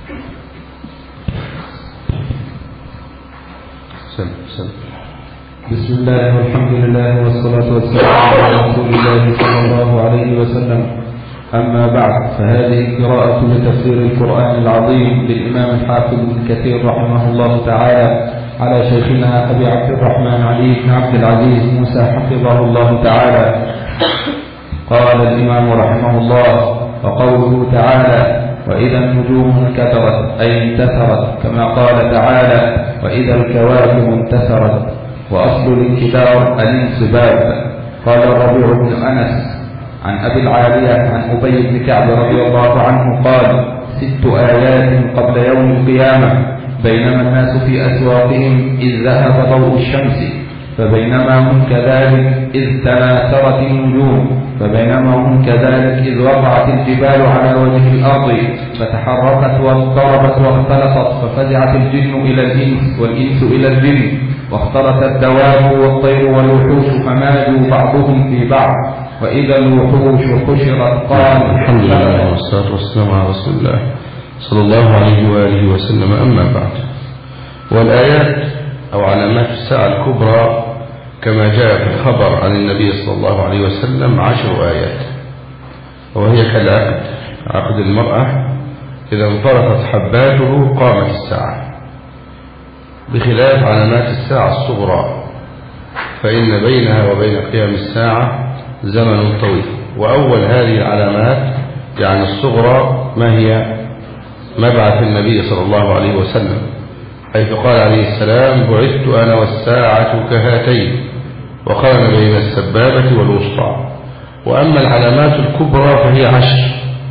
بسم الله والحمد لله والصلاة والسلام على رسول الله صلى الله عليه وسلم. أما بعد، فهذه قراءة لتفسير القرآن العظيم للإمام الحافظ ابن كثير رحمه الله تعالى على شيخنا أبي عبد الرحمن علي بن عبد العزيز موسى حفظه الله تعالى. قال الإمام رحمه الله: وقوله تعالى: وإذا النجوم انكدرت أي انتثرت، كما قال تعالى: وإذا الكواكب انتثرت. وأصل الانكدار الانصباب. قال الربيع بن أنس عن أبي العالية عن أبي بن كعب رضي الله عنه قال: 6 آيات قبل يوم القيامة، بينما الناس في أسواقهم إذ ذهب ضوء الشمس، فبينما هم كذلك إذ تناثرت النجوم، فبينما هم كذلك إذ وقعت الجبال على وجه الأرض فتحركت واضطربت واختلطت، ففزعت الجن إلى الإنس والإنس إلى الجن، واختلط الدواب والطير والوحوش فماجوا بعضهم في بعض، وإذا الوحوش حشرت. قال: الحمد لله والصلاة والسلام على رسول الله صلى الله عليه وآله وسلم. أما بعد، والآيات أو علامات الساعة الكبرى كما جاء في الخبر عن النبي صلى الله عليه وسلم 10 آيات، وهي كالعقد، عقد المرأة إذا انطرقت حباته قامت الساعة، بخلاف علامات الساعة الصغرى فإن بينها وبين قيام الساعة زمن طويل. وأول هذه العلامات يعني الصغرى ما هي؟ مبعث النبي صلى الله عليه وسلم، حيث قال عليه السلام: بعثت أنا والساعة كهاتين، وقارن بين السبابة والوسطى. وأما العلامات الكبرى فهي 10،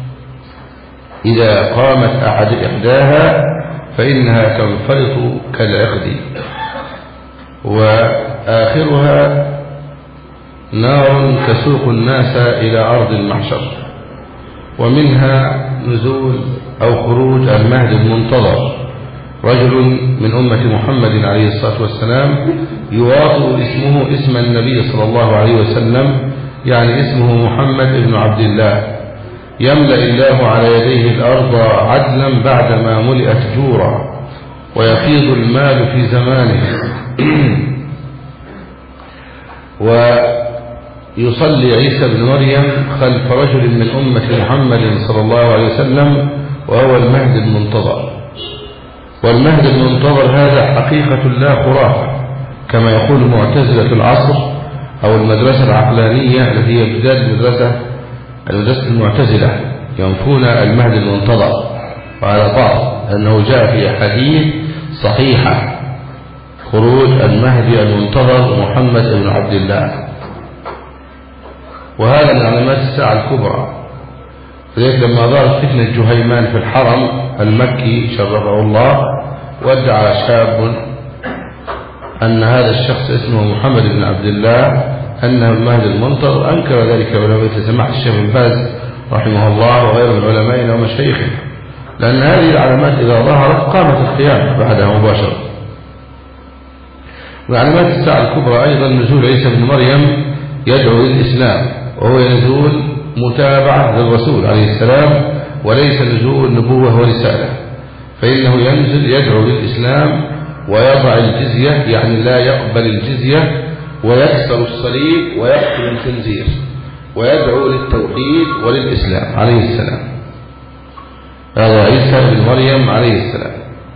إذا قامت إحداها فإنها تنفلط كالعقد، وآخرها نار تسوق الناس إلى أرض المحشر. ومنها نزول أو خروج المهدي المنتظر، رجل من أمة محمد عليه الصلاة والسلام يواطئ اسمه اسم النبي صلى الله عليه وسلم، يعني اسمه محمد بن عبد الله، يملأ الله على يديه الأرض عدلا بعدما ملئت جورا، ويفيض المال في زمانه، ويصلي عيسى بن مريم خلف رجل من أمة محمد صلى الله عليه وسلم وهو المهدي المنتظر. والمهدي المنتظر هذا حقيقة لا خرافة، كما يقول معتزلة العصر أو المدرسة العقلانية التي هي بداية المدرسة المعتزلة، ينفون المهدي المنتظر وعلى طاعة أنه جاء في أحاديث صحيحة خروج المهدي المنتظر محمد بن عبد الله. وهذا من علامات الساعة الكبرى. لذلك لما ظهرت فتنة جهيمان في الحرم المكي شرفه الله، وادعى شاب أن هذا الشخص اسمه محمد بن عبد الله أنه المهدي المنتظر، أنكر ذلك علماء مثل سماحة الشيخ بن باز رحمه الله وغيره من علمائنا ومشايخنا، لأن هذه العلامات إذا ظهرت قامت القيامة بعدها مباشرة. وعلامات الساعة الكبرى أيضا نزول عيسى بن مريم يدعو للإسلام، وهو نزول متابعة للرسول عليه السلام وليس نزول نبوة ورسالة، فإنه ينزل يدعو للإسلام ويضع الجزية، يعني لا يقبل الجزية، ويكسر الصليب ويقتل الخنزير، ويدعو للتوحيد وللإسلام عليه السلام. هذا عيسى بن مريم عليه السلام.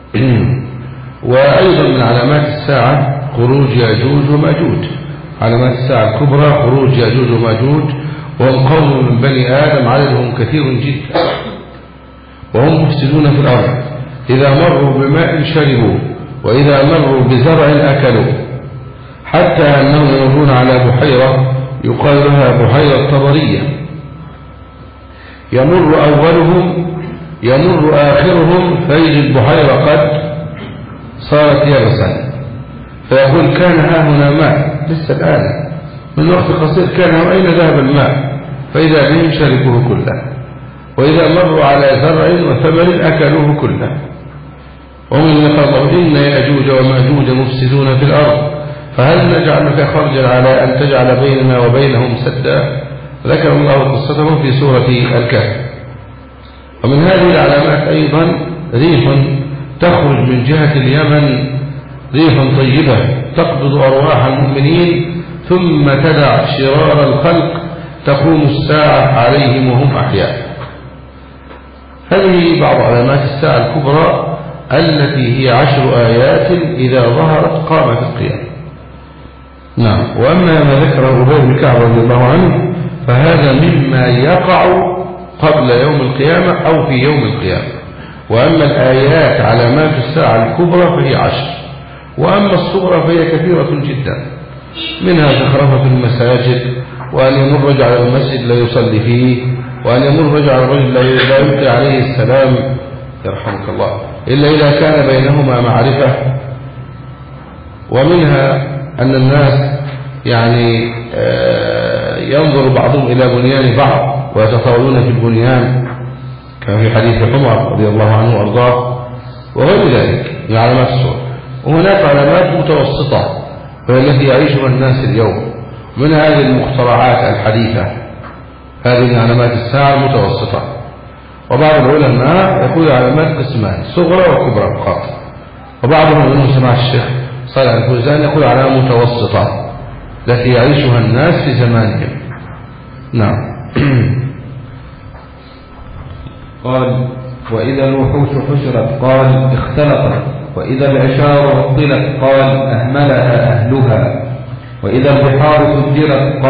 وأيضا من علامات الساعة خروج يأجوج ومأجوج. علامات الساعة الكبرى خروج يأجوج ومأجوج، وهم قوم من بني آدم عددهم كثير جدا، وهم مفسدون في الأرض، إذا مروا بماء شربوا، وإذا مروا بزرع أكلوا، حتى أنهم يمرون على بحيرة يقال لها بحيرة طبرية، يمر أولهم يمر آخرهم فيجد البحيرة قد صارت يبسا، فيقول: كان ها هنا ماء لسه الآن، من وقت قصير كان، أين ذهب الماء؟ فإذا بهم شربوه كله، وإذا مروا على زرع وثمر أكلوه كله. ومن قال: إن يأجوج ومأجوج مفسدون في الأرض فهل نجعل لك خرجا على أن تجعل بيننا وبينهم سدا؟ ذكر الله قصتهم في سورة الكهف. ومن هذه العلامات أيضا ريح تخرج من جهة اليمن، ريح طيبة تقبض أرواح المؤمنين ثم تدع شرار الخلق تقوم الساعة عليهم وهم أحياء. هذه بعض علامات الساعة الكبرى التي هي 10 آيات إذا ظهرت قامت القيامة. نعم. وأما ما ذكره أبي بن كعب رضي الله عنه فهذا مما يقع قبل يوم القيامة أو في يوم القيامة. وأما الآيات علامات الساعة الكبرى فهي 10، وأما الصغرى فهي كثيرة جدا، منها زخرفة المساجد، وأن يمر رجل على المسجد لا يصلي فيه، وأن يمر رجل على الرجل لا يلقي عليه السلام يرحمك الله إلا إذا كان بينهما معرفة. ومنها أن الناس يعني ينظر بعضهم إلى بنيان بعض ويتطاولون في البنيان كما في حديث عمر رضي الله عنه وأرضاه وغير ذلك من علامات السوء. وهناك علامات متوسطة وهي التي يعيشها الناس اليوم، من هذه المخترعات الحديثة، هذه من علامات الساعة المتوسطة. وبعض العلماء يقول علامات قسمان، صغرى وكبرى فقط، وبعضهم منهم سماع الشيخ صالح الفوزان يقول علامة متوسطة التي يعيشها الناس في زمانهم. نعم. قال وإذا الوحوش حشرت قال اختلطت، وإذا العشار عطلت قال أهملها أهلها، وإذا البحار سجرت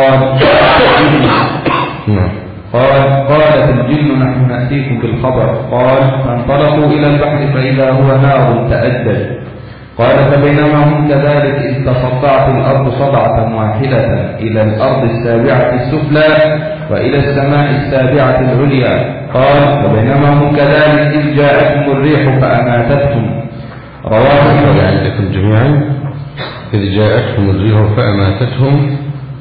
قالت الجن نحن نأتيكم بالخبر. قال فانطلقوا إلى البحر فإذا هو نار تأجج. قال فبينما هم كذلك إذ تصدعت الأرض صدعة واحدة إلى الأرض السابعة السفلى وإلى السماء السابعة العليا. قال فبينما هم كذلك إذ جاءتهم الريح فأماتتهم. رواه عندكم جميعا إذ جاءتهم الريح فأماتتهم.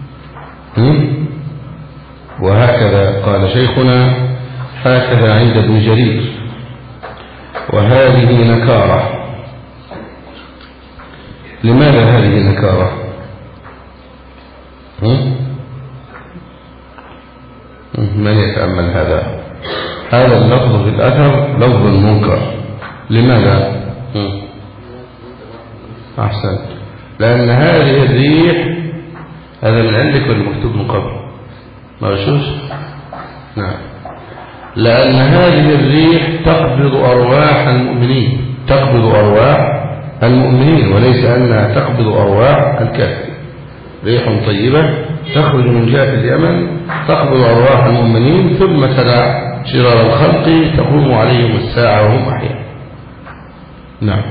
وهكذا قال شيخنا هكذا عند ابن جرير. وهذه نكارة. لماذا هذه نكارة؟ من يتأمل هذا اللفظ في الأثر لفظ منكر. لماذا؟ أحسنت. لأن هذه الريح، هذا من عندك ولا مكتوب من قبل؟ مرشوش؟ نعم. لأن هذه الريح تقبض أرواح المؤمنين، تقبض أرواح المؤمنين، وليس أنها تقبض أرواح الكافرين. ريح طيبة تخرج من جهة اليمن تقبض أرواح المؤمنين ثم تدع شرار الخلق تقوم عليهم الساعة وهم أحياء. نعم.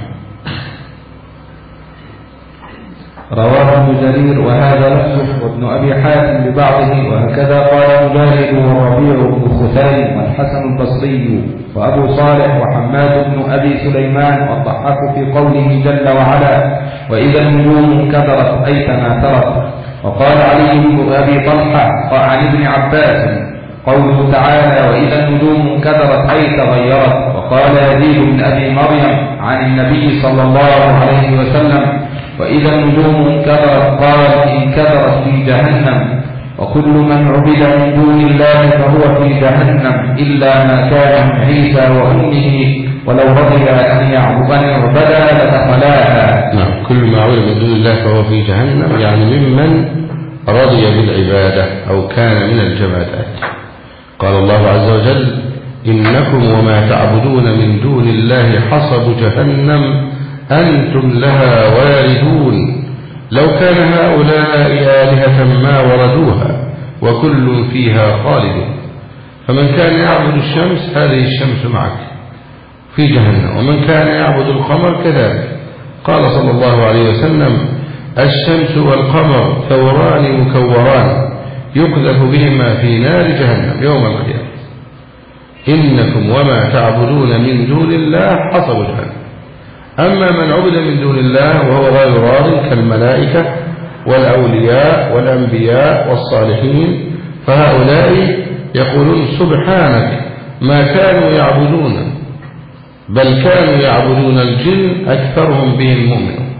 رواه ابن جرير وهذا لفظه وابن أبي حاتم ببعضه، وهكذا قال مجاهد والربيع بن خثيم والحسن البصري وأبو صالح وحماد بن أبي سليمان والضحاك في قوله جل وعلا وإذا النجوم انكدرت أي تناثرت. وقال علي بن أبي طلحة عن ابن عباس قوله تعالى وإذا النجوم انكدرت أي تغيرت. وقال يزيد بن أبي مريم عن النبي صلى الله عليه وسلم وإذا النجوم انكدرت قال انكدرت في جهنم. وكل من عبد من دون الله فهو في جهنم إلا ما كان من عيسى وأمه ولو رضي أن يعبدا لدخلاها. نعم. كل ما عبد من دون الله فهو في جهنم، يعني ممن رضي بالعبادة أو كان من الجمادات. قال الله عز وجل إنكم وما تعبدون من دون الله حصب جهنم أنتم لها واردون لو كان هؤلاء آلهة ما وردوها وكل فيها خالدون. فمن كان يعبد الشمس هذه الشمس معك في جهنم، ومن كان يعبد القمر كذلك. قال صلى الله عليه وسلم الشمس والقمر ثوران مكوران يقذف بهما في نار جهنم يوم القيامة. إنكم وما تعبدون من دون الله حصب جهنم. أما من عبد من دون الله وهو غير راض كالملائكة والأولياء والأنبياء والصالحين فهؤلاء يقولون سبحانك ما كانوا يعبدون بل كانوا يعبدون الجن أكثرهم بهم مؤمنون،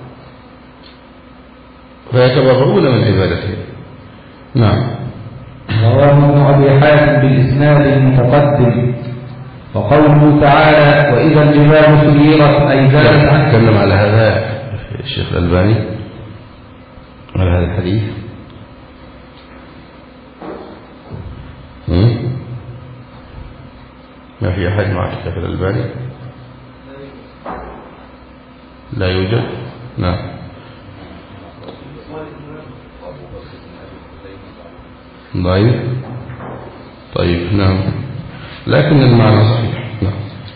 فيتبرؤون من عبادتهم. نعم. رواه ابن أبي حاتم بالإسناد المتقدم. وقوله تعالى وإذا الجبال سيرت أي زالت عنها. تكلم على هذا الشيخ الألباني على هذا الحديث. ما في أحد مع الشيخ الألباني؟ لا يوجد. نعم. ضعيف. طيب نعم، لكن المعنى صحيح. نعم.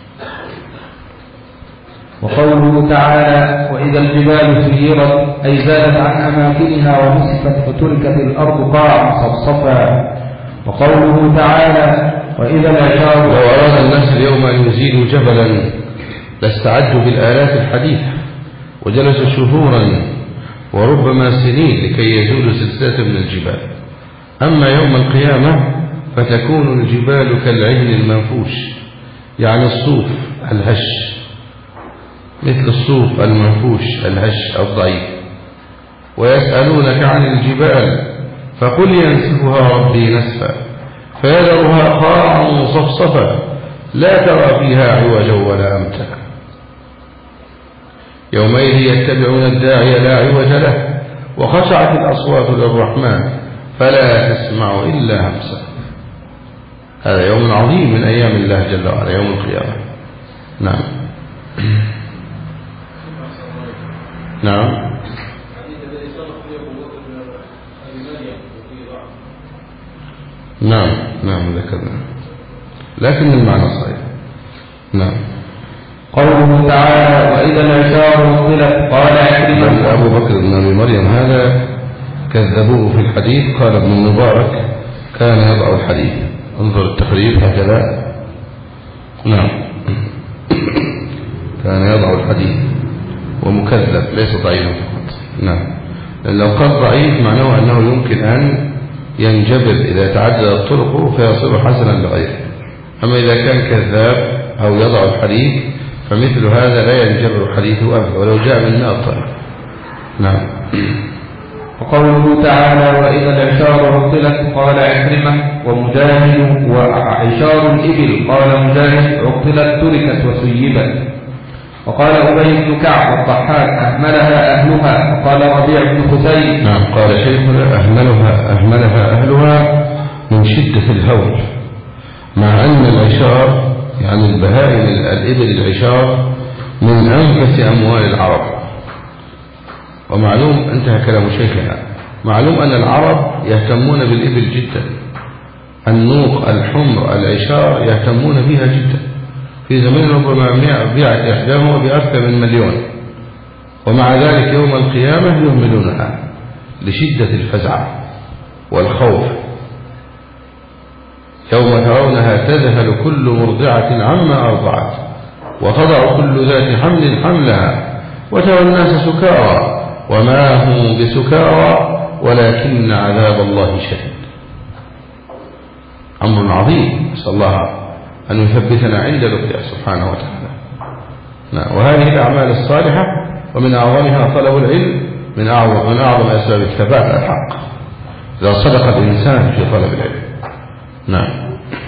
وقوله تعالى وإذا الجبال سيرت أي زالت عن أماكنها ومسفت فتركت الأرض قاعا صفصفا. وقوله تعالى وإذا العشار لو أراد الناس اليوم أن يزيلوا جبلا لاستعدوا بالآلات الحديثة وجلسوا شهورا وربما سنين لكي يزولوا سلسلة من الجبال. أما يوم القيامة فتكون الجبال كالعهن المنفوش، يعني الصوف الهش، مثل الصوف المنفوش الهش الضعيف. ويسألونك عن الجبال فقل ينسفها ربي نسفا فيذرها قاعا صفصفا لا ترى فيها عوجا ولا أمتا. يومئذ يتبعون الداعي لا عوج له وخشعت الأصوات للرحمن فلا تسمع إلا همسا. هذا يوم عظيم من أيام الله جل وعلا، يوم القيامة. نعم. نعم. نعم نعم ذكرنا، لكن المعنى صحيح. نعم. قوله تعالى وإذا العشار عطلت قال عكرمة. أبو بكر بن أبي مريم هذا كذبوه في الحديث. قال ابن المبارك كان يضع الحديث، انظر التقريب هكذا. نعم. كان يضع الحديث ومكذب ليس ضعيفا فقط. نعم. لأن لو قال ضعيف معناه أنه يمكن أن ينجبر إذا تعددت طرقه فيصير حسنا لغيره. أما إذا كان كذاب أو يضع الحديث فمثل هذا لا ينجبر حديثه أبدا ولو جاء من 100 طريق. نعم. وقوله تعالى وإذا العشار عطلت قال عكرمة ومجاهد وعشار الإبل قال مجاهد عطلت تركت وسيبت. وقال أبي بن كعب الضحاك أهملها أهلها. وقال ربيع بن خثيم نعم قال شيخنا أهملها أهلها من شدة الهول، مع أن العشار يعني البهائم الإبل العشار من أنفس أموال العرب. ومعلوم انتهى كلام شيخنا، معلوم أن العرب يهتمون بالإبل جدا، النوق الحمر العشار يهتمون بها جدا. في زمان ربما بيعت إحداهما بأكثر من 1,000,000، ومع ذلك يوم القيامة يهملونها لشدة الفزع والخوف. يوم ترونها تذهل كل مرضعة عما أرضعت وتضع كل ذات حمل حملها وترى الناس سكارى وما هم بسكارى ولكن عذاب الله شديد. أمر عظيم، نسأل الله أن يثبتنا عند لقياه سبحانه وتعالى. وهذه الأعمال الصالحة ومن أعظمها طلب العلم، من أعظم أسباب الثبات على الحق إذا صدق الإنسان في طلب العلم. نعم.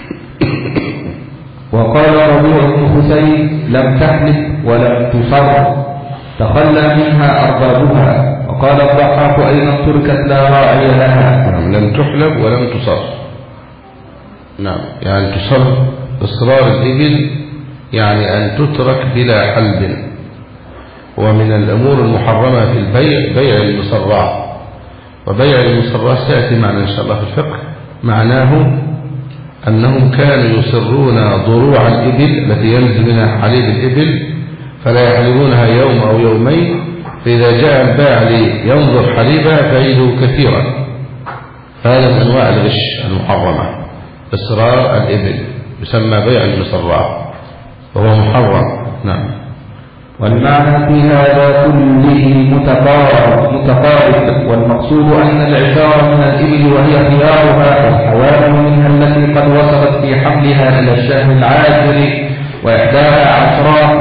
وقال ربيع بن حسين لم تحلف ولم تصر تخلى منها أربابها. وقال الضحاك أيضا تركت لا راعي لها. نعم. لم تحلب ولم تصر. نعم يعني تصر إصرار الإبل يعني أن تترك بلا حلب. ومن الأمور المحرمة في البيع بيع المصرات، وبيع المصرات سيأتي معنا إن شاء الله في الفقه. معناه أنهم كانوا يصرون ضروع الإبل التي ينزل منها حليب الإبل فلا يحلبونها يوم أو يومين، فإذا جاء البائع لينظر حليبها فيجده كثيرا. هذا من أنواع الغش المحرمة، إصرار الإبل يسمى بيع المصرات وهو محرم. نعم. والمعنى في هذا كله متقارب، والمقصود أن العشار من الإبل وهي خيارها، والحوامل منها التي قد وصلت في حملها إلى الشهر العاشر، وإحداها عشراء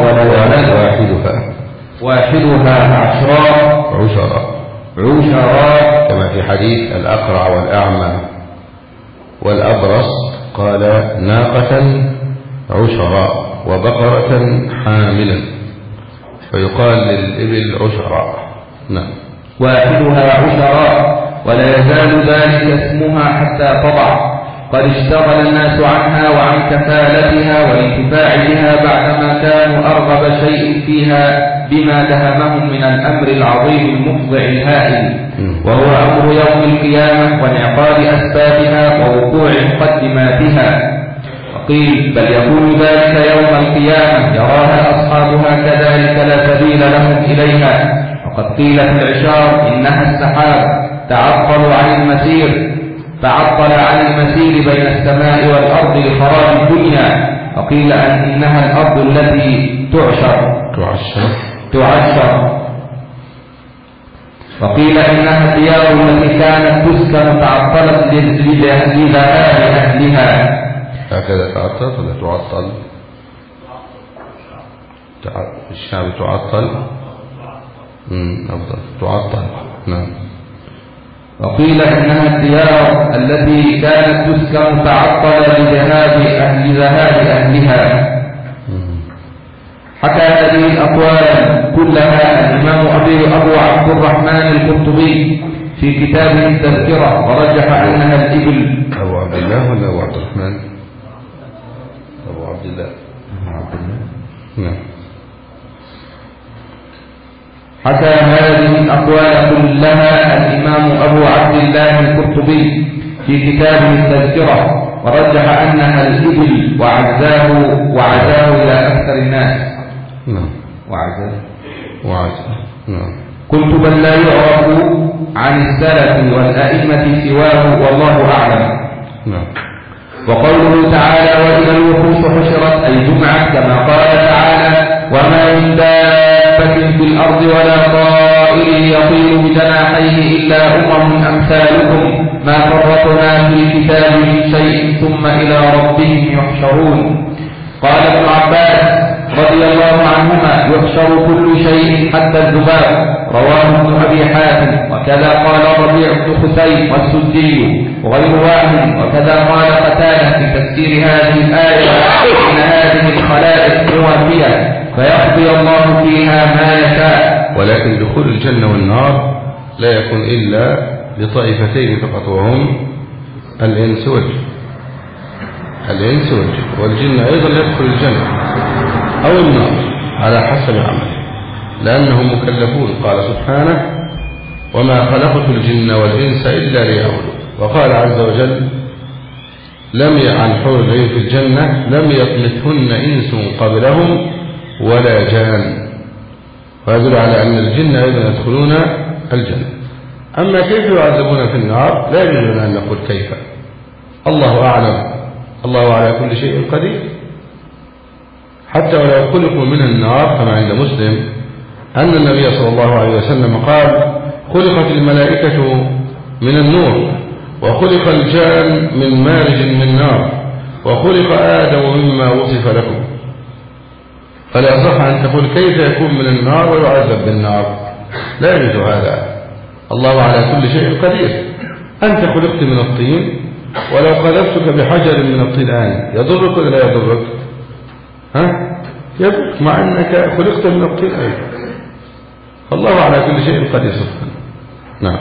واحدها عشراء كما في حديث الأقرع والأعمى والأبرص قال ناقة عشراء. وبقرة حاملا، فيقال للإبل عشراء. نعم. واحدها عشراء، ولا يزال ذلك اسمها حتى تضع. قد اشتغل الناس عنها وعن كفالتها والانتفاع بها بعدما كانوا أرغب شيء فيها بما دهمهم من الأمر العظيم المفضع الهائل، وهو أمر يوم القيامة وانعقاد أسبابها ووقوع مقدماتها. وقيل بل يكون ذلك يوم القيامة يراها أصحابها كذلك لا سبيل لهم إليها. وقد قيل في العشار إنها السحاب تعطل عن المسير بين السماء والأرض لخراب الدنيا. وقيل إنها الأرض التي تعشر. وقيل إنها الديار التي كانت تسكن تعطلت لذهاب أهلها. هكذا تعطل ولا تعطل؟ الشعب تعطل. أفضل تعطل. نعم. وقيل إنها الديار التي كانت تسكن تعطل لذهاب أهلها. حكى هذه الأقوال كلها الإمام أبو عبد الرحمن القرطبي في كتابه التذكرة، ورجح أنها الإبل. أبو عبد الله ولا أبو عبد الرحمن؟ أبو عبد الله. نعم. حكى هذه الأقوال كلها الإمام أبو عبد الله القرطبي في كتابه التذكرة، ورجح أنها الإبل وعزاه إلى أكثر الناس. نعم. وعزاه. نعم. قلت بل لا يعرف عن السلف والأئمة سواه والله أعلم. نعم. وقوله تعالى وإذا الوحوش حشرت أي جمعت، كما قال تعالى وما من دابة في الأرض ولا طائر يطير بجناحيه إلا أمم أمثالكم ما فرطنا في الكتاب من شيء ثم إلى ربهم يحشرون. قال ابن عباس رضي الله عنهما يحشر كل شيء حتى الذباب، رواه ابن أبي حاتم. وكذا قال ربيع بن حسين والسدي وغير واحد. وكذا قال قتادة في تفسير هذه الآية إن هذه الخلائق موافية فيقضي الله فيها ما يشاء. ولكن دخول الجنة والنار لا يكون إلا لطائفتين فقط، وهم الإنس والجن. والجن أيضا يدخل الجنة أو النار على حسب عمله، لأنهم مكلفون. قال سبحانه وما خلقت الجن والإنس إلا ليعبدون. وقال عز وجل عن حور العين في الجنة لم يطمثهن إنس قبلهم ولا جان، ويدل على أن الجن أيضا يدخلون الجنة. أما كيف يعذبون في النار لا يجوز لنا أن نقول كيف، الله أعلم. الله على كل شيء قدير. حتى ولو خلقوا من النار كما عند مسلم أن النبي صلى الله عليه وسلم قال خلقت الملائكة من النور، وخلق الجان من مارج من نار، وخلق آدم مما وصف لكم. فلا صح أن تقول كيف يكون من النار ويعذب بالنار، لا يجوز هذا. الله على كل شيء قدير. أنت خلقت من الطين، ولو قذفتك بحجر من الطين يضرك ولا لا يضرك؟ يضرك، مع أنك خلقت من الطين أيضا. الله على كل شيء قدير سبحانه. نعم.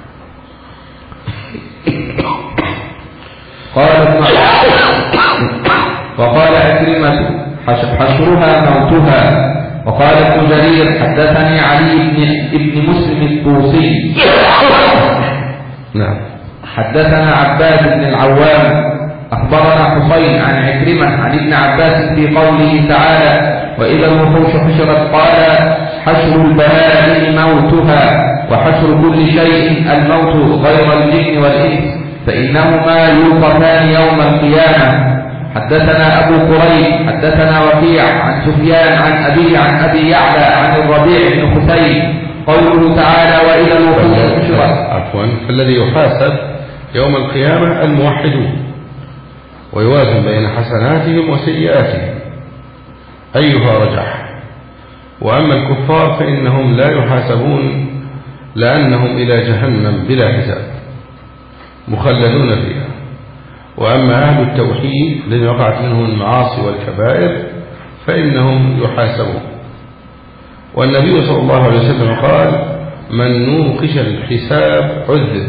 وقال عكرمة حشرها موتها. وقال ابن جرير حدثني علي بن مسلم الطوسي نعم حدثنا عباد بن العوام أخبرنا حسين عن عكرمة عن ابن عباس في قوله تعالى وإذا الوحوش حشرت قال حشر البهائم موتها، وحشر كل شيء الموت غير الجن والإنس فإنهما يوقفان يوم القيامة. حدثنا أبو قريب حدثنا وكيع عن سفيان عن أبي يعلى عن الربيع بن حسين قوله تعالى وإذا الوحوش حشرت. فالذي يحاسب يوم القيامة الموحدون، ويوازن بين حسناتهم وسيئاتهم أيها رجح. وأما الكفار فإنهم لا يحاسبون لأنهم إلى جهنم بلا حساب مخلدون فيها. وأما أهل التوحيد الذين وقعت منهم المعاصي والكبائر فإنهم يحاسبون. والنبي صلى الله عليه وسلم قال: من نوقش الحساب عذب،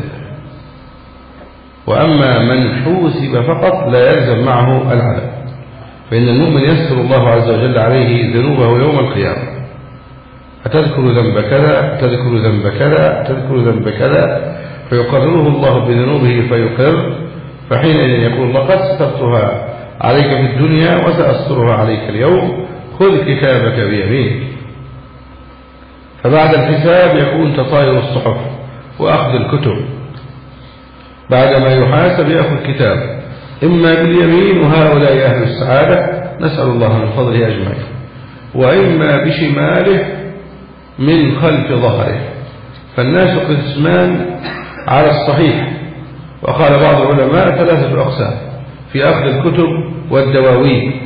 وأما من حوسب فقط لا يلزم معه العذاب، فإن المؤمن يستر الله عز وجل عليه ذنوبه يوم القيامة. أتذكر ذنب كذا، تذكر ذنب كذا، تذكر ذنب كذا، فيقرره الله بذنوبه فيقر، فحينئذ يقول: لقد سترتها عليك في الدنيا وسأسترها عليك اليوم، خذ كتابك بيمينك. فبعد الحساب يكون تطاير الصحف وأخذ الكتب. بعدما يحاسب يأخذ كتاب إما باليمين، وهؤلاء أهل السعادة نسأل الله من فضله أجمعين، وإما بشماله من خلف ظهره. فالناس قسمان على الصحيح، وقال بعض العلماء 3 أقسام في أخذ الكتب والدواوين: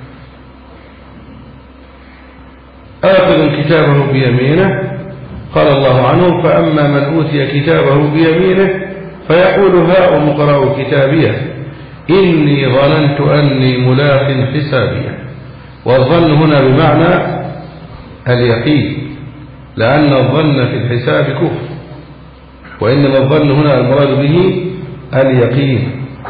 آخذ كتابه بيمينه، قال الله عنه: فأما من أوتي كتابه بيمينه فيقول: هاؤم اقرءوا كتابيه إني ظننت أني ملاق حسابيه. والظن هنا بمعنى اليقين، لأن الظن في الحساب كفر، وإنما الظن هنا المراد به اليقين.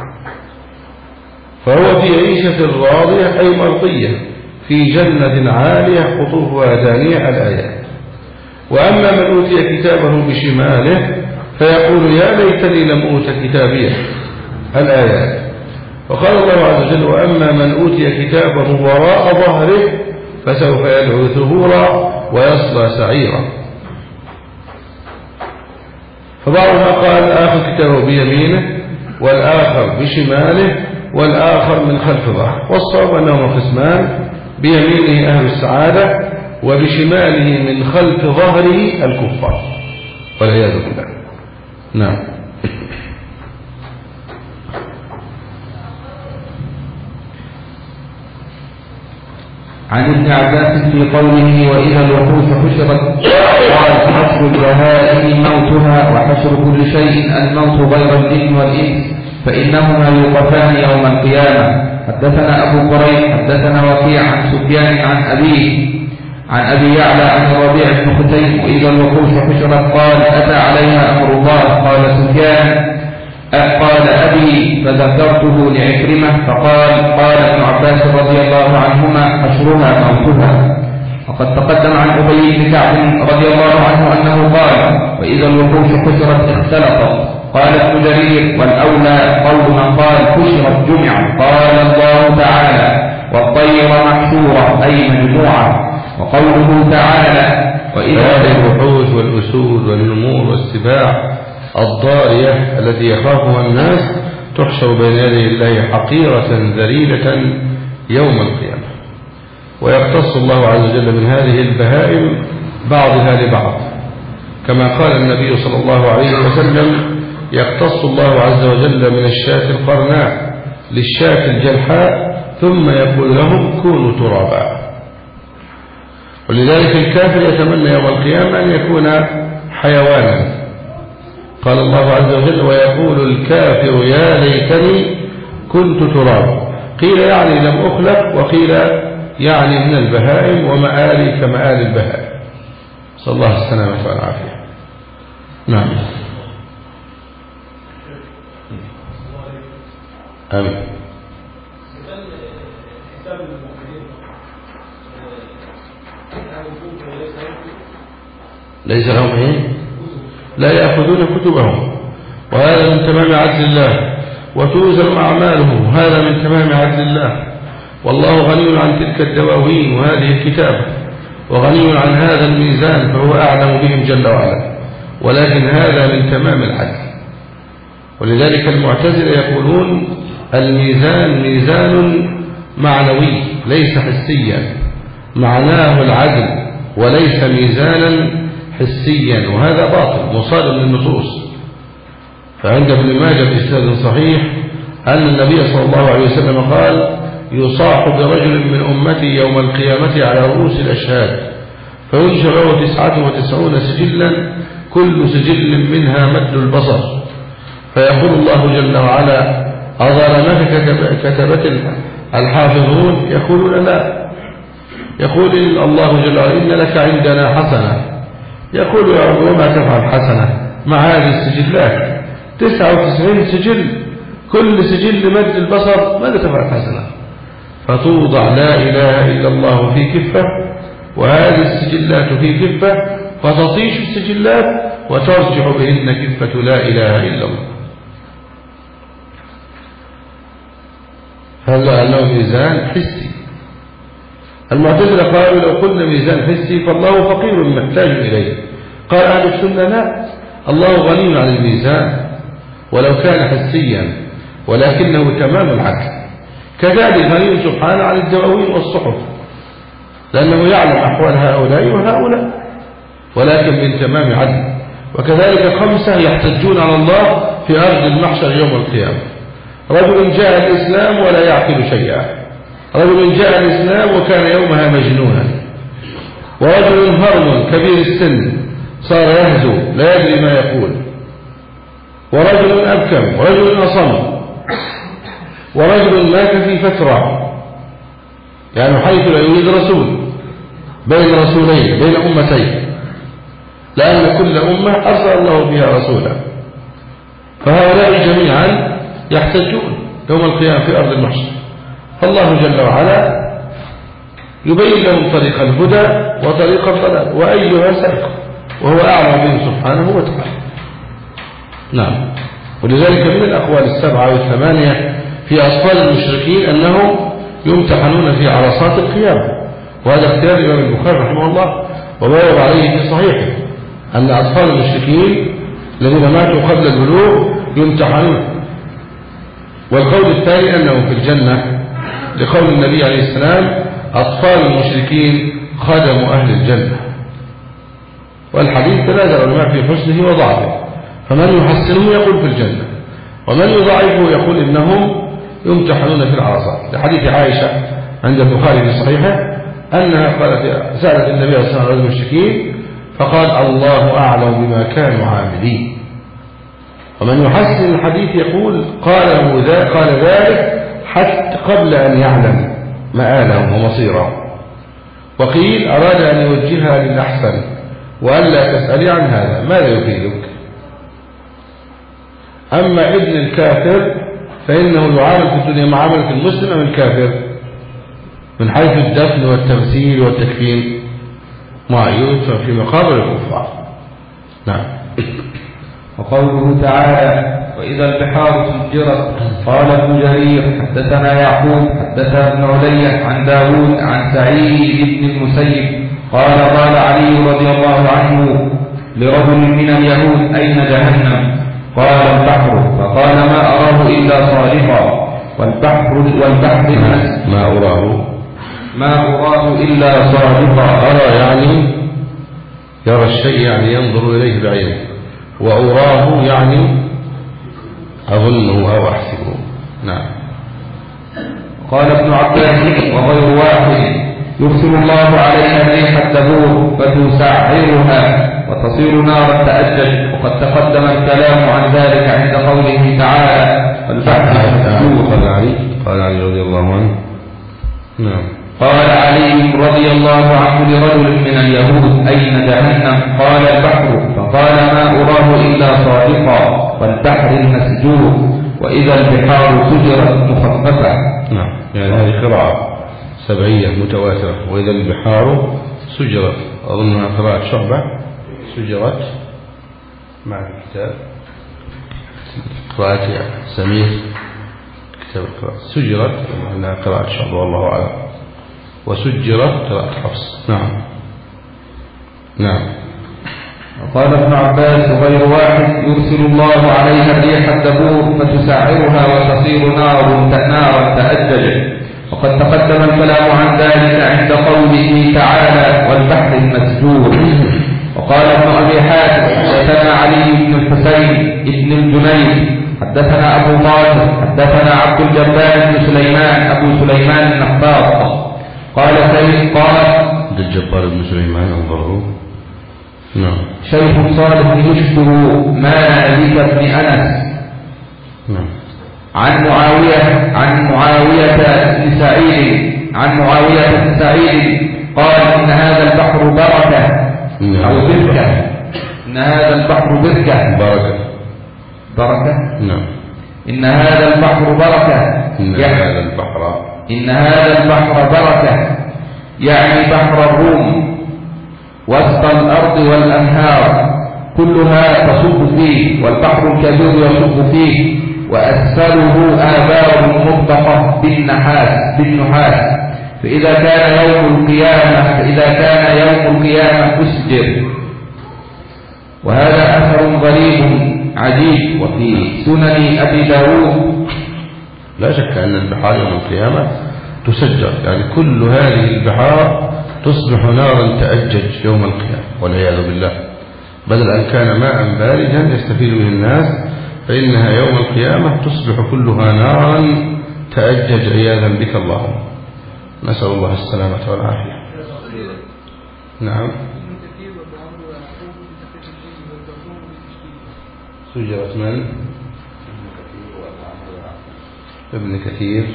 فهو في عيشة راضية أي مرضية في جنة عالية قطوفها دانية، الآيات. وأما من أوتي كتابه بشماله فيقول: يا ليتني لم أوت كتابيه، الآيات. وقال الله عز وجل: وأما من أوتي كتابه وراء ظهره فسوف يدعو ثبورا ويصلى سعيرا. فبعضها قال: آخذ كتابه بيمينه، والآخر بشماله، والآخر من خلف ظهره. والصواب أنهما قسمان: بيمينه أهل السعادة، وبشماله من خلف ظهره الكفار، والعياذ بالله. نعم. عن ابن عباس في قوله: وإذا الوحوش حشرت، قال: حشر البهائم موتها، وحشر كل شيء الموت غير الجن والإنس، فإنهما يوقفان يوم القيامة. حدثنا أبو قريب حدثنا وكيع عن سفيان عن أبي يعلى عن الربيع بن ختيم: وإذا الوحوش حشرت، قال: أتى عليها أمر الله. قال سفيان: قال أبي، فذكرته لعكرمة فقال: قال ابن عباس رضي الله عنهما: حشرها موتها. وقد تقدم عن أبي بن كعب رضي الله عنه أنه قال: وإذا الوحوش حشرت اختلطت. قال ابن جرير: والأولى قول من قال: حشرت جمعت. قال الله تعالى: والطير محشورة أي مجموعة. وقوله تعالى: وإذا الوحوش والأسود والنمور والسباع الضارية التي يخافها الناس تحشر بين يدي الله حقيرة ذليلة يوم القيامة. ويقتص الله عز وجل من هذه البهائم بعضها لبعض، كما قال النبي صلى الله عليه وسلم: يقتص الله عز وجل من الشاة القرناء للشاة الجلحاء ثم يقول لهم: كونوا ترابا. ولذلك الكافر يتمنى يوم القيامة أن يكون حيوانا. قال الله عز وجل: ويقول الكافر يا ليتني كنت ترابا. قيل يعني لم أخلق، وقيل يعني من البهائم، ومآلي كمآل البهائم. صلى الله السلامة والعافية. نعم. آمين. ليس لهم ايه؟ لا يأخذون كتبهم، وهذا من تمام عدل الله، وتوزن أعمالهم، وهذا من تمام عدل الله. والله غني عن تلك الدواوين وهذه الكتابة، وغني عن هذا الميزان، فهو أعلم بهم جل وعلا، ولكن هذا من تمام العدل. ولذلك المعتزلة يقولون: الميزان ميزان معنوي ليس حسيا، معناه العدل وليس ميزانا حسيا، وهذا باطل مصادم للنصوص. فعند ابن ماجه بإسناد صحيح أن النبي صلى الله عليه وسلم قال: يصاح برجل من أمتي يوم القيامة على رؤوس الأشهاد، فينشر له 99 سجلا، كل سجل منها مد البصر، فيقول الله جل وعلا: أظلمك كتبت الحافظون؟ يقولون لا. يقول الله جل وعلا إن لك عندنا حسنة، يقول يا رب وما تفعل حسنة مع هذه السجلات؟ 99 سجل، كل سجل مد البصر، ماذا تفعل حسنة؟ فتوضع لا إله إلا الله في كفة، وهذه السجلات في كفة، فتطيش السجلات وترجع بهن كفة لا إله إلا الله. هذا أنه ميزان حسي. المعتزلة قالوا لو قلنا ميزان حسي فالله فقير محتاج إليه. قال أهل السنة لا، الله غني عن الميزان ولو كان حسيا، ولكنه تمام العدل. كذلك غني سبحانه عن الدواوين والصحف، لأنه يعلم أحوال هؤلاء وهؤلاء، ولكن من تمام عدل. وكذلك 5 يحتجون على الله في أرض المحشر يوم القيامة: رجل جاء الإسلام ولا يعقل شيئا، رجل جاء الإسلام وكان يومها مجنونا، ورجل هرم كبير السن صار يهزو لا يدري ما يقول، ورجل أبكم، ورجل أصم، ورجل مات في فترة، يعني حيث لا يوجد رسول، بين رسولين، بين أمتين، لأن كل أمة أرسل الله بها رسولا. فهؤلاء جميعا يحتجون يوم القيامة في أرض المحشر، فالله جل وعلا يبين لهم طريق الهدى وطريق الضلال وأيها سيق، وهو أعلم بهم سبحانه وتعالى. نعم. ولذلك من الأقوال 7 و8 في أطفال المشركين أنهم يمتحنون في عرصات القيامة، وهذا اختيار الإمام البخاري رحمه الله وبوب عليه في صحيحه أن أطفال المشركين الذين ماتوا قبل البلوغ يمتحنون. والقول الثاني أنه في الجنة، لقول النبي عليه السلام: أطفال المشركين خدم أهل الجنة. والحديث تنازل العلماء في حسنه وضعفه، فمن يحسنه يقول في الجنة، ومن يضعفه يقول إنهم يمتحنون في العرصات. لحديث عائشة عند البخاري في صحيحه أنها قالت سألت النبي صلى الله عليه وسلم عن المشركين فقال: الله أعلم بما كانوا عاملين. ومن يحسن الحديث يقول قال ذلك حتى قبل أن يعلم مآلهم ومصيرهم. وقيل أراد أن يوجهها للأحسن وألا تسألي عن هذا، ماذا يفيدك؟ أما ابن الكافر فإنه يعامل في الدنيا معاملة المسلم أم الكافر من حيث الدفن والتمثيل والتكفين، ما يدفن في مقابر الكفار. نعم. وقوله تعالى: وإذا البحار سجرت. قال ابن جرير: حدثنا يعقوب حدثنا ابن علي عن داود عن سعيد بن المسيب قال: قال علي رضي الله عنه لرجل من اليهود: أين جهنم؟ قال: البحر. فقال: ما أراه إلا صالحا. والبحر ما أراه إلا صالحا. أرى يعني يرى الشيء، يعني ينظر إليه بعينه، وأراه يعني أظنه أو أحسبه. نعم. قال ابن عباس وغير واحد: يرسل الله عليها الريح الدبور فتسعرها وتصير نارا تأجج. وقد تقدم الكلام عن ذلك عند قوله تعالى: والبحر مسجور. قال علي رضي الله عنه. نعم. قال علي رضي الله عنه لرجل من اليهود: أين جهنم؟ قال: البحر. فقال: ما أراه إلا صادقا. والبحر المسجور. وإذا البحار سجرت مخففة. نعم. يعني هذه قراءة سبعية متواترة: وإذا البحار سجرت. أظنها قراءة شعبة. سجرت مع الكتاب قراءة سمير كتاب القراءة. سجرت أنها قراءة شعبة والله أعلم. وسجرت قراءة حفص. نعم. نعم. وقال ابن عباس وغير واحد: يرسل الله عليها الريح الدبور فتسعرها وتصير نارا تأجج. وقد تقدم الكلام عن ذلك عند قوله تعالى: والبحر المسجور. وقال ابن أبي حاتم: حدثنا علي بن الحسين بن الجنيد حدثنا أبو طالب حدثنا عبد الجبار بن سليمان أبو سليمان النقاط قال سيد قال عبد الجبار بن سليمان انظروا. نعم. شيخ صالح يشبه مالك بن أنس. نعم. عن معاوية بن سعيد قال إن هذا البحر بركة أو بركة. إن هذا البحر بركة بركة. نعم. إن هذا البحر بركة. إن هذا البحر بركة يعني بحر الروم وسط الأرض والأنهار كلها تصب فيه، والبحر الكبير يصب فيه، وأسفله آبار مطبقة بالنحاس فإذا كان يوم القيامة أسجر. وهذا أثر غريب عجيب وفي سنن أبي داود. لا شك أن البحار يوم القيامة تسجر، يعني كل هذه البحار تصبح نارا تأجج يوم القيامة والعياذ بالله، بدل أن كان ماء باردا يستفيد به الناس، فإنها يوم القيامة تصبح كلها نارا تأجج عياذا بك اللهم، نسأل الله السلامة والعافية. نعم. سجرت من؟ ابن كثير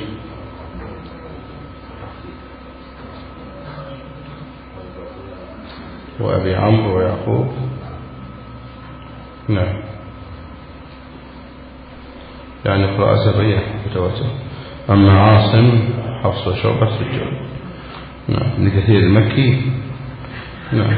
وأبي عمرو ويعقوب. نعم، يعني قراءة سرية متواترة. أما عاصم حفص وشعبة سجل. نعم، ابن كثير المكي. نعم.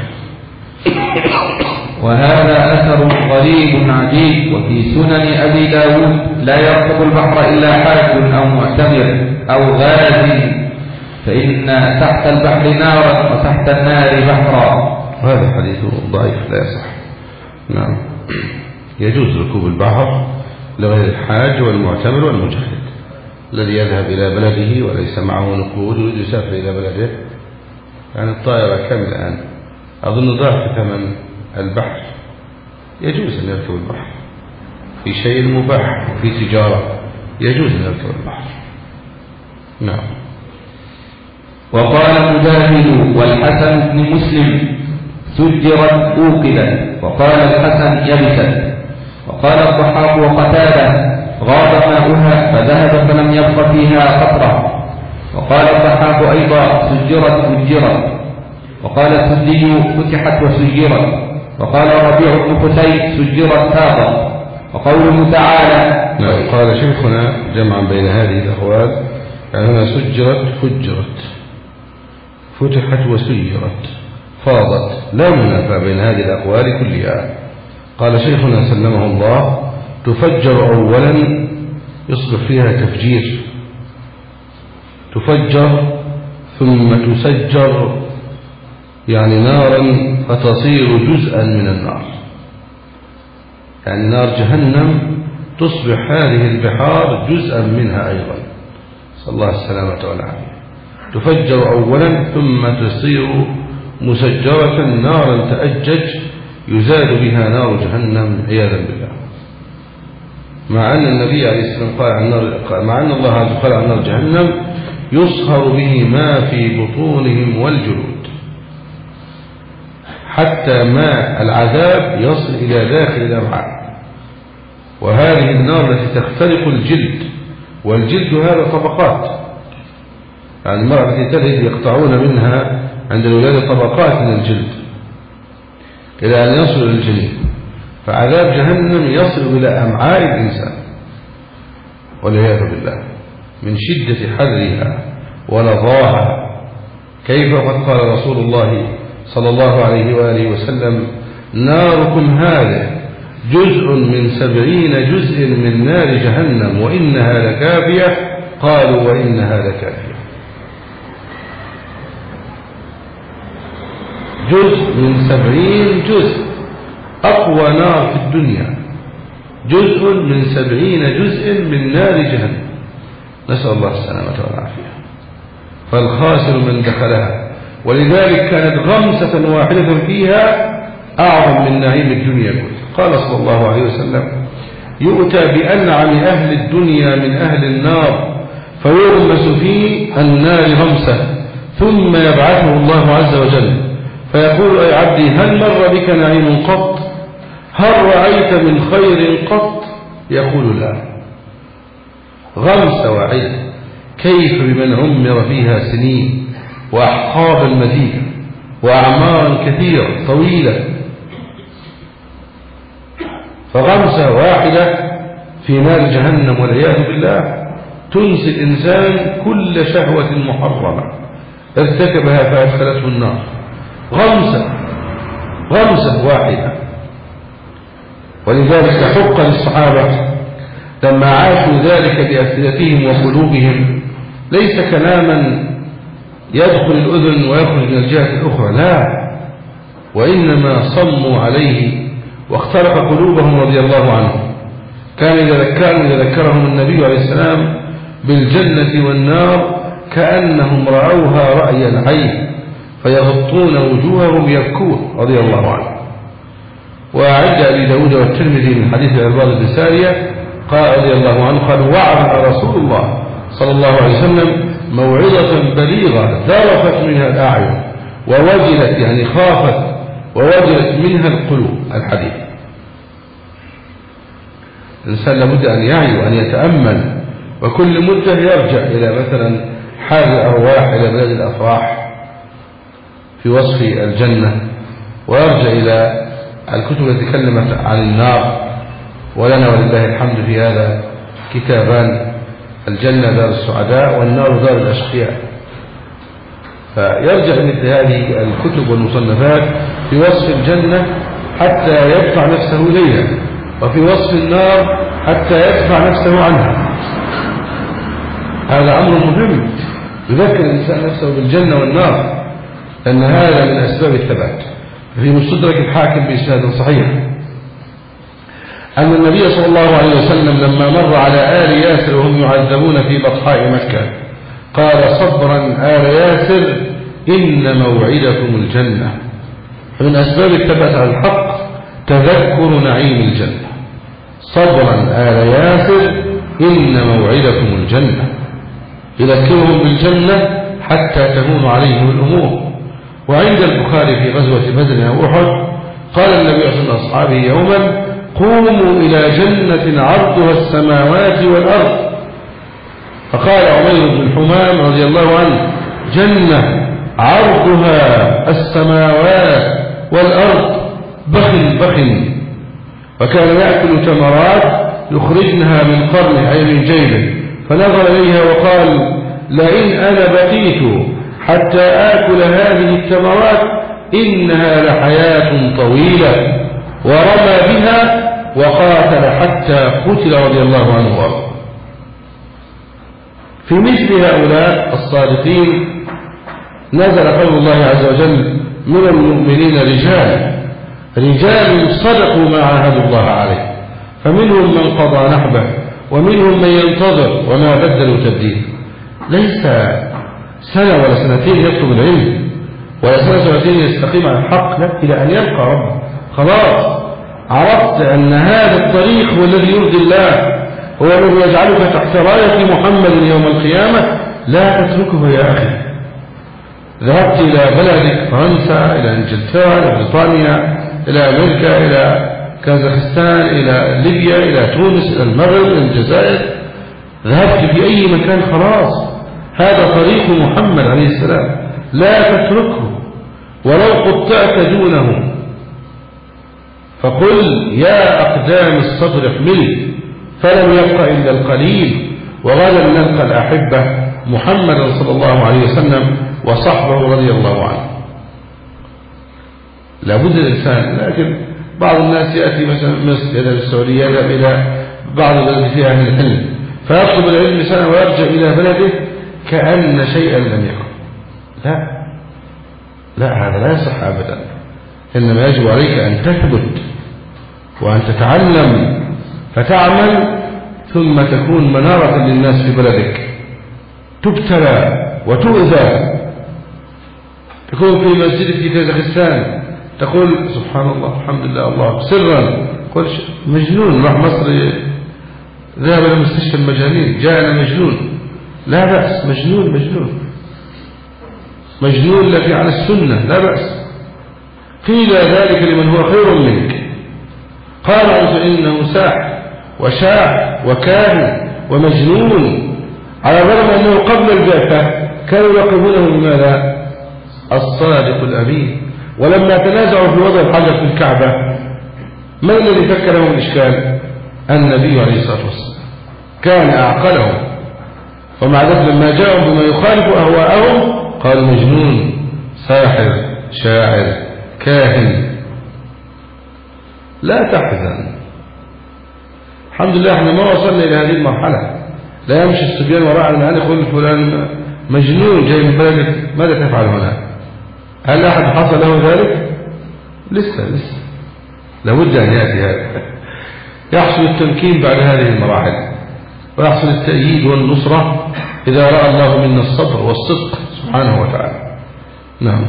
وهذا أثر غريب عجيب وفي سنن أبي داود لا يركب البحر إلا حاج أو معتمر أو غاز، فإن تحت البحر نارا وتحت النار بحرا. هذا حديث ضعيف لا يصح. نعم. يجوز ركوب البحر لغير الحاج والمعتمر والمجاهد الذي يذهب إلى بلده وليس معه نقود ويريد يسافر إلى بلده، يعني الطائرة كم الآن؟ أظن ضعف ثمن البحر. يجوز أن يركب البحر في شيء مباح وفي تجارة، يجوز أن يركب البحر. نعم. وقال مجاهد والحسن بن مسلم سجرت أوقدت، وقال الحسن يبست، وقال الضحاك وقتادة غاب ماؤها فذهب فلم يبق فيها قطرة، وقال الضحاك أيضا سجرت، وقال السدي فتحت وسجرت، وقال ربيع بن حسين سجرت هذا. وقوله تعالى. نعم. قال شيخنا جمعا بين هذه الأقوال، يعني هنا سجرت فجرت، فتحت وسيرت، فاضت، لا منافى بين هذه الأقوال كلها. قال شيخنا سلمه الله تفجر أولا يصبح فيها تفجير، تفجر ثم تسجر، يعني نارا فتصير جزءا من النار، يعني نار جهنم تصبح هذه البحار جزءا منها أيضا، صلى الله السلامة والعافية. تفجر أولا ثم تصير مسجرة نارا تأجج يزال بها نار جهنم عياذا بالله. مع أن النبي عليه السلام قال عن النار، مع أن الله عز وجل قال عن نار جهنم يصهر به ما في بطونهم والجلود، حتى ما العذاب يصل إلى داخل الأمعاء. وهذه النار التي تخترق الجلد، والجلد هذا طبقات، يعني المرأة التي تلد يقطعون منها عند الولادة طبقات من الجلد إلى أن يصل إلى الجنين، فعذاب جهنم يصل إلى أمعاء الإنسان والعياذ بالله من شدة حرها ولظاها. كيف قد قال رسول الله صلى الله عليه وآله وسلم ناركم هذه جزء من 70 جزء من نار جهنم وإنها لكافية، قالوا وإنها لكافية. جزء من 70 جزء، أقوى نار في الدنيا، جزء من 70 جزء من نار جهنم، نسأل الله السلامة والعافية. فالخاسر من دخلها، ولذلك كانت غمسة واحدة فيها أعظم من نعيم الدنيا كلها. قال صلى الله عليه وسلم يؤتى بأنعم أهل الدنيا من أهل النار فيغمس في النار غمسة، ثم يبعثه الله عز وجل فيقول أي عبدي هل مر بك نعيم قط؟ هل رأيت من خير قط؟ يقول لا. غمسة واحدة، كيف بمن عمر فيها سنين وأحقابا مديدة وأعمارا كثيرة طويلة، فغمسة واحدة في نار جهنم والعياذ بالله تنسي الإنسان كل شهوة محرمة ارتكبها فأدخلته النار. غمسة واحدة. ولذلك حق للصحابة لما عاشوا ذلك بأفئدتهم وقلوبهم، ليس كلاما يدخل الأذن ويخرج من الجهة الأخرى، لا، وإنما صموا عليه واخترق قلوبهم رضي الله عنهم. كان إذا ذكرهم النبي عليه السلام بالجنة والنار كأنهم رأوها رأي العين فيغطون وجوههم يبكون رضي الله عنه. وعند أبي داود والترمذي من حديث العرباض بن سارية قال رضي الله عنه قال وعظ رسول الله صلى الله عليه وسلم موعظة بليغة ذرفت منها الأعين ووجلت، يعني خافت ووجلت منها القلوب. الحديث الإنسان لابد أن يعي وأن يتأمل، وكل مدة يرجع إلى مثلا حال الأرواح إلى بلاد الأفراح في وصف الجنة، ويرجع إلى الكتب التي تكلمت عن النار، ولنا ولله الحمد في هذا كتابان، الجنة دار السعداء والنار دار الأشقياء. فيرجع مثل هذه الكتب والمصنفات في وصف الجنة حتى يدفع نفسه إليها، وفي وصف النار حتى يدفع نفسه عنها. هذا أمر مهم، يذكر الإنسان نفسه بالجنة والنار، لأن هذا من أسباب الثبات. في مستدرك الحاكم بإسناد صحيح أن النبي صلى الله عليه وسلم لما مر على آل ياسر وهم يعذبون في بطحاء مكة قال صبرا آل ياسر إن موعدكم الجنة. فمن أسباب الثبات على الحق تذكر نعيم الجنة. صبرا آل ياسر إن موعدكم الجنة، يذكرهم بالجنة حتى تهون عليهم الأمور. وعند البخاري في غزوة بدر أو أحد قال النبي صلى الله عليه وسلم لأصحابه يوما قوموا إلى جنة عرضها السماوات والأرض، فقال عمير بن الحمام رضي الله عنه جنة عرضها السماوات والأرض بخ. وكان يأكل تمرات يخرجنها من قرنه أي من جيبه، فنظر إليها وقال لئن أنا بقيت حتى آكل هذه التمرات إنها لحياة طويلة، ورمى بها وقاتل حتى قتل رضي الله عنه وارضاه. في مثل هؤلاء الصادقين نزل قول الله عز وجل من المؤمنين رجال صدقوا ما عاهدوا الله عليه، فمنهم من قضى نحبه ومنهم من ينتظر وما بدلوا تبديلا. ليس سنة ولا سنتين يطلب العلم، ولا سنة سنتين يستقيم على الحق، لا، إلى أن يلقى ربه. خلاص عرفت أن هذا الطريق هو الذي يرضي الله، هو الذي يجعلك تحت راية محمد يوم القيامة، لا تتركه يا أخي. ذهبت إلى بلدك فرنسا، إلى إنجلترا، إلى بريطانيا، إلى أمريكا، إلى كازاخستان، إلى ليبيا، إلى تونس، إلى المغرب، إلى الجزائر، ذهبت في أي مكان، خلاص هذا طريق محمد عليه السلام، لا تتركه ولو قطعت دونه. فقل يا أقدام الصدر احمل، فلم يبق إلا القليل، وغدا نلقى الأحبة محمدا صلى الله عليه وسلم وصحبه رضي الله عنه. لابد الإنسان، لكن بعض الناس يأتي مثلا مصر، إلى السعودية، إلى بعض البلد فيها أهل العلم، فيطلب العلم سنة ويرجع إلى بلده كأن شيئا لم يكن. لا، هذا لا يصح أبدا. إنما يجب عليك أن تثبت وأن تتعلم فتعمل، ثم تكون منارة للناس في بلدك. تبتلى وتؤذى، تكون في مسجد في كازاخستان تقول سبحان الله الحمد لله الله سرا، قل مجنون راح مصر ذهب إلى مستشفى المجانين جاءنا مجنون، لا بأس، مجنون لكن على السنة لا بأس. قيل ذلك لمن هو خير منك، قالوا فإنه ساحر وشاعر وكاهن ومجنون، على الرغم أنه قبل البعثة كانوا يلقبونه بماذا؟ الصادق الأمين. ولما تنازعوا في وضع الحجر في الكعبة من الذي فك لهم الإشكال؟ النبي عليه الصلاة والسلام، كان أعقلهم. ومع ذلك لما جاءوا بما يخالف أهواءهم قال مجنون، ساحر، شاعر، كاهن. لا تحزن، الحمد لله احنا ما وصلنا إلى هذه المرحلة. لا يمشي الصبيان وراء المال يقول فلان مجنون جاي من بلدك، ماذا تفعل هنا؟ هل أحد حصل له ذلك؟ لسه لابد أن يأتي هذا. يحصل التمكين بعد هذه المراحل، ويحصل التأييد والنصرة إذا رأى الله منا الصبر والصدق سبحانه وتعالى. نعم.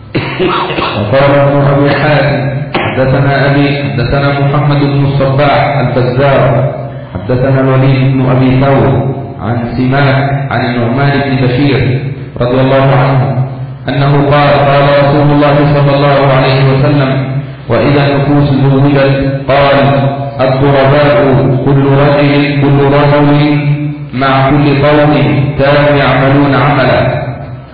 وقال ابن أبي حاتم حدثنا محمد بن الصباح البزار حدثنا الوليد بن أبي ثور عن سماك عن النعمان بن بشير رضي الله عنه أنه قال رسول الله صلى الله عليه وسلم: وإذا النفوس زوجت قال: الضرباء كل رجل مع كل قوم كانوا يعملون عملا.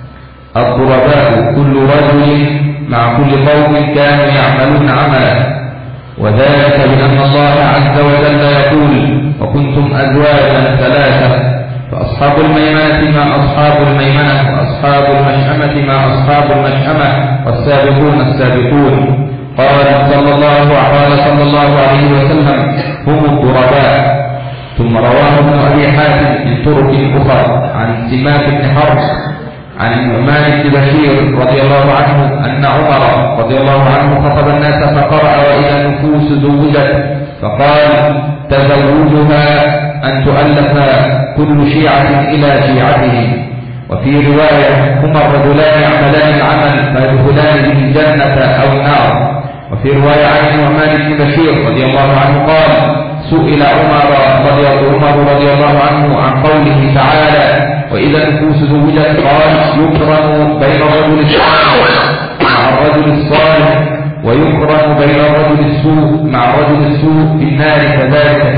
الضرباء كل رجل مع كل قوم كانوا يعملون عملا، وذلك بأن الله عز وجل يقول: وكنتم أزواجا ثلاثة، فأصحاب الميمنة ما أصحاب الميمنة، وأصحاب المشأمة ما أصحاب المشأمة، والسابقون السابقون. قال صلى الله عليه وسلم: هم الضرباء. ثم رواه ابن أبي حاتم من طرق أخرى عن سماك بن حرب عن النعمان بن بشير رضي الله عنه أن عمر رضي الله عنه خطب الناس فقرأ: وإذا النفوس زوجت، فقال: تزوجها أن تؤلف كل شيعة إلى شيعتهم. وفي رواية: هما الرجلان يعملان العمل فيدخلان به الجنة أو النار. وفي رواية عن النعمان بن بشير رضي الله عنه قال: سئل عمر رضي الله عنه عن قوله تعالى: وإذا النفوس زوجت، قال: يقرن بين الرجل الصالح مع الرجل الصالح، ويقرن بين الرجل السوء مع الرجل السوء في النار، كذلك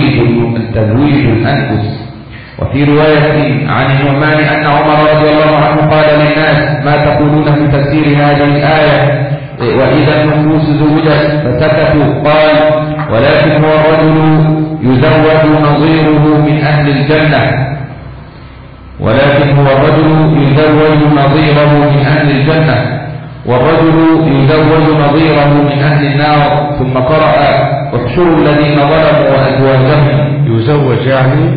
تزويج الأنفس. وفي رواية عن النعمان أن عمر رضي الله عنه قال للناس: ما تقولون في تفسير هذه الآية وإذا النفوس زوجت؟ فسكتوا. قال: ولكن هو الرجل يزوج نظيره من أهل الجنة، والرجل يزوج نظيره من أهل النار. ثم قرأ: احشروا الذين ظلموا وأزواجهم. يزوج يعني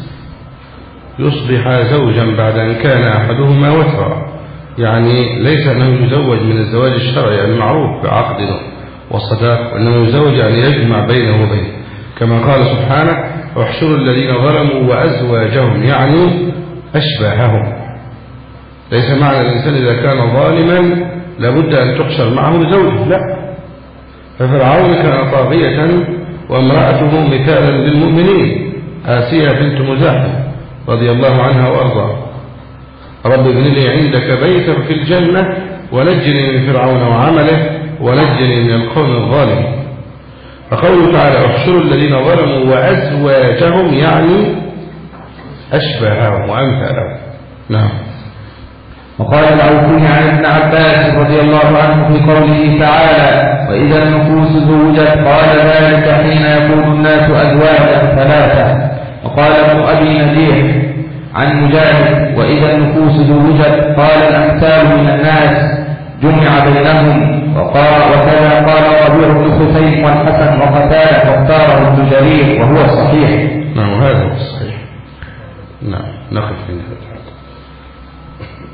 يصبح زوجا بعد أن كان أحدهما وترا، يعني ليس أنه يزوج من الزواج الشرعي المعروف بعقد وصداق، وإنما يزوج يعني يجمع بينه وبينه، كما قال سبحانه: واحشروا الذين ظلموا وأزواجهم، يعني أشباههم. ليس معنى الإنسان إذا كان ظالما لابد أن تحشر معه زوجه، لا. ففرعون كان طاغية وامرأته مثالا للمؤمنين، آسيا بنت مزاحم رضي الله عنها وأرضاها: رب ابن لي عندك بيتا في الجنة ونجني من فرعون وعمله ونجني من القوم الظالمين. فقوله تعالى: احشروا الذين ظلموا وأزواجهم، يعني أشباههم وأمثالهم. نعم. وقال العوفي عن ابن عباس رضي الله عنه في قوله تعالى: وإذا النفوس زوجت، قال: ذلك حين يكون الناس أزواجا ثلاثة. وقال ابن أبي نجيح عن مجاهد: وإذا النفوس زوجت، قال: الأمثال من الناس جمع بينهم. وكذا قال ربيع بن خثيم والحسن وقتادة، واختاره ابن جرير وهو الصحيح. نعم، هذا هو الصحيح. نعم، نقف في هذا.